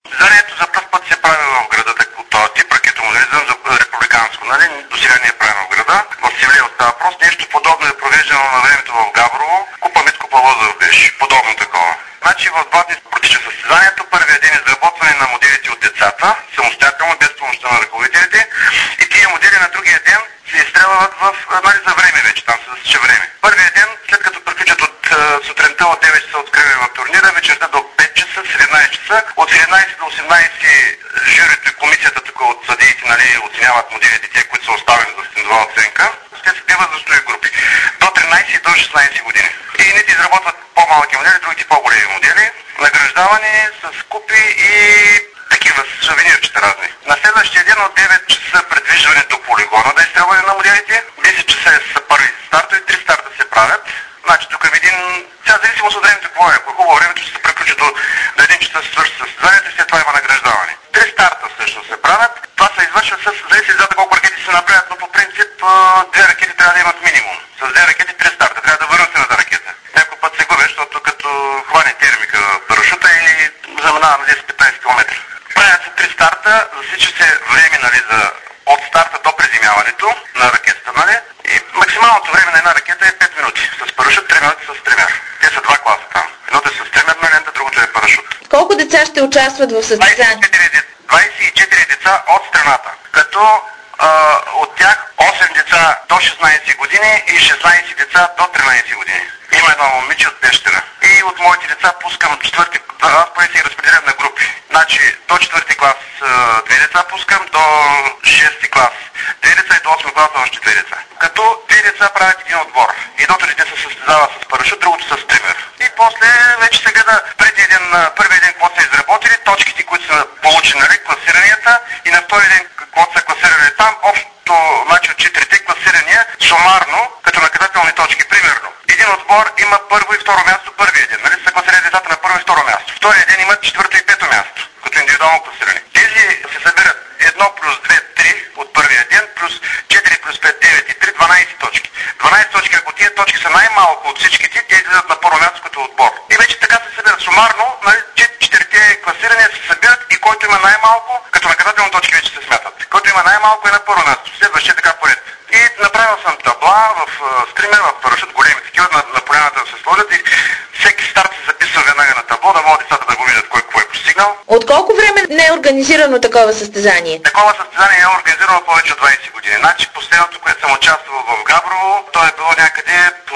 Състезанието за пръв път се прави в града, от този тип ракетомоделизъм за републиканско, нали? До сега не е правено в града. В Севлиево става въпрос. Нещо подобно е провеждано на времето в Габрово. Купа Митко Павлозов беше. Подобно такова. Значи в 2 дни протича състезанието. Първият ден изработване на моделите от децата, самостоятелно, без помощта на ръководителите. И тия модели на другия ден се изстрелват за време вече, там се засича време. Първият ден, след като приключат от сутринта от 9 часа откриване на турнира, вечерта до 5 часа, 17 часа, от 17 до 18 журито и комисията тук от съдиите, нали, оценяват моделите, те, които са оставени за стендова оценка. Те са 2 възрастови групи, до 13 и до 16 години. И едните изработват по-малки модели, другите по-големи модели, награждавани с купи и такива сувенирчета разни. На следващия ден от 9 часа предвиждане до полигона да изстрелване на моделите, 10 часа са първи стартове, 3 старта се правят. Значи тук е един... Сега зависимост от времето какво е. Ако е хубаво времето, ще се приключи до 1 часа се свърши състезанието и след това има награждаване. 3 старта също се правят. Това се извършва зависи за колко ракети се направят, но по принцип 2 ракети трябва да имат минимум. С 2 ракети 3 старта. Трябва да върнат едната ракета. Някой път се губи, защото като хване термика в парашута и заминава на 10-15 км. Правят се 3 старта, засича се време, нали, от старта до приземяването на ракетата, нали? И максималното време на една ракета е 5 минути. С парашут 3 минути с тример. Те са 2 класа там. Едното е с тримерна лента, другото е парашут. Колко деца ще участват в състезанието? 24 деца от страната, като от тях 8 деца до 16 години и 16 деца до 13 години. Има едно момиче от пещера. И от моите деца пускам аз поне си разпределям на групи. Значи до 4 клас 2 деца пускам, до 6 клас 2 деца и до 8 клас още 2 деца. Като 2 деца правят един отбор. Едното дете се състезава с парашут, другото с тример. И после вече се гледа първия ден какво са изработили, точките, които са получени, нали, класиранията, и на втори ден какво са класирали там, общо, значи от 4-те класирания, сумарно, като наказателни точки, примерно. Един отбор има първо и второ място първия ден, нали, са класирали децата на първо и второ място. Втория ден имат 4-то и 5-то място, като индивидуално класиране. Тези се събират 1 плюс 2, 3 от първия ден, плюс 4 плюс 5, 9 и 3, 12 точки. 12 точки, ако тия точки са най-малко от всичките, те излизат на първо място като отбор. И вече така се събират сумарно, нали, 4-те класирания се събират и който има най-малко, като наказателни точки вече се смятат. Който има най-малко е на първо място. Следващия така поред. И направил съм табла в стример, в парашут, големи такива, на поляната да се сложат и всеки старт се записва веднага на табло, да могат децата да го видят кой какво е постигнал. От колко време не е организирано такова състезание? Такова състезание не е организирано повече от 20 години. Значи последното, което съм участвал в Габрово, то е било някъде по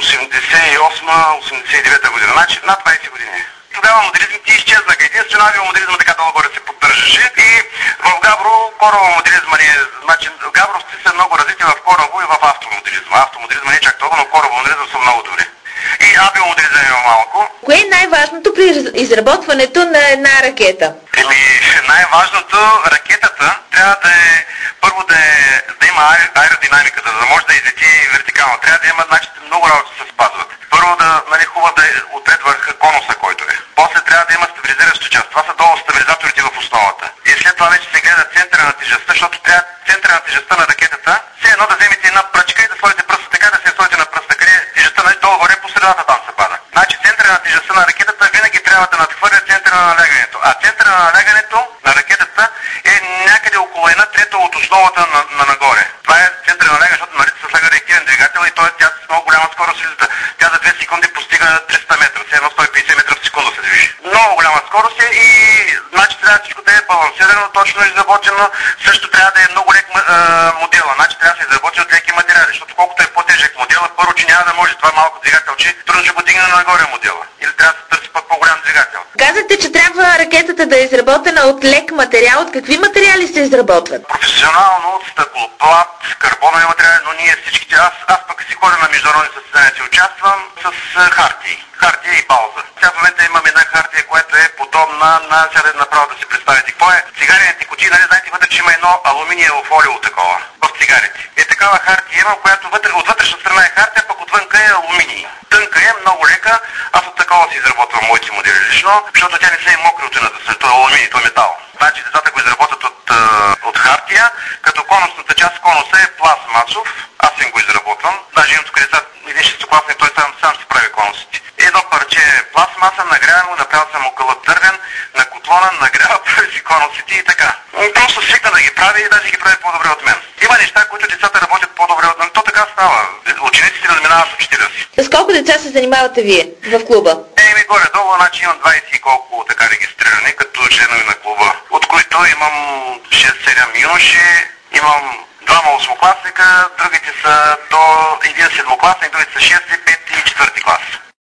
88-89 година. Значи над 20 години. Тогава моделизмите изчезнаха. Единствено авиомоделизма така долу-горе се поддържаше и в Габрово корабомоделизма не е... Значи габровци са много развити в корабо и в автомоделизма. Автомоделизма не е чак толкова, но корабомоделизма са много добри. И авиомоделизма има малко. Кое е най-важното при изработването на една ракета? Най-важното, ракетата трябва да е, първо да има аеродинамиката, за да може да излети вертикално. Трябва да има, значи, много работи се спазват. Първо нали, хубаво да е отред върху конуса, който е. После трябва да има стабилизираща част. Това са долу стабилизаторите в основата. И след това вече се гледа центъра на тежестта, защото трябва центъра на тежестта на ракетата, все едно да вземете една пръчка и да сложите пръста така, да се сложите на пръста, къде тежестта, нали, долу-горе по средата там се пада. Значи центъра на тежестта на ракетата винаги трябва да надхвърля центъра на налягането. А центъра на налягането на ракетата е някъде около 1/3 от основата на нагоре. Това е центъра на налягане, защото, нали, се слага реактивен двигател и т.е. тя с много голяма скорост излиза. Тя за 2 секунди постига 300 метра, все едно 150 метра в секунда се движи. Много голяма скорост е и значи трябва всичко да е балансирано, точно изработено. Също трябва да е много лек модела. Значи трябва да се изработи от леки материали, защото колкото е по-тежък модела, първо, че няма да може това малко двигателче, трудно ще го дигне нагоре модела. Или трябва да се търси пък по-голям двигател. Казахте, че трябва ракетата да е изработена от лек материал. От какви материали се изработват? Професионално от стъклоплат, карбонови материали, но ние всичките, аз пък си ходя на международни състезания, си участвам с хартия и балза. Сега в момента имам една хартия, която е подобна на, сега направо да си представите какво е. Цигарените кутии, нали знаете, вътре, че има едно алуминиево фолио такова в цигарите. Е такава хартия имам, която от вътрешна страна е хартия, пък отвънка е алуминий. Тънка е, много лека. Аз от такова си изработвам моите модели лично, защото тя не се е мокри от едната страна, то е алуминий, то е метал. Значи децата го изработят от хартия, като конусната част, конуса е пластмасов. Аз им го изработвам. Даже имам тук деца, един шестокласник, той сам си прави конусите. Едно парче пластмаса, нагрявам го, направил съм около дървен, на котлона, нагрява, прави си носити и така. Просто свикна да ги прави и даже ги прави по-добре от мен. Има неща, които децата работят по-добре от мен. То така става. Учениците разминават с учителя си. С колко деца се занимавате вие в клуба? Горе-долу, значи имам 20 и колко така регистрирани като членове на клуба, от които имам 6-7 юноши, имам 2 осмокласника, другите са до един седмокласник, другите са 6, 5 и 4 клас.